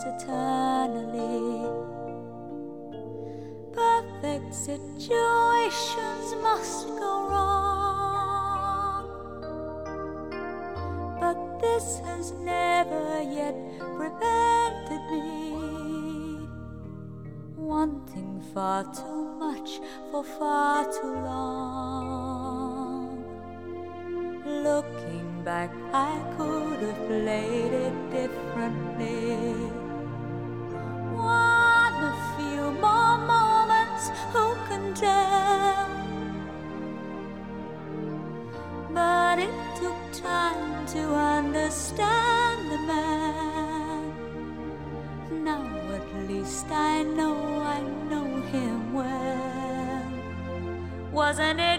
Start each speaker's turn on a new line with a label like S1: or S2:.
S1: eternally. Perfect situations must go wrong, but this has never yet prevented me wanting far too much for far too long. Looking back, I could have played it differently. One a few more moments, who can tell? But it took time to understand the man. Now at least I know him well. Wasn't it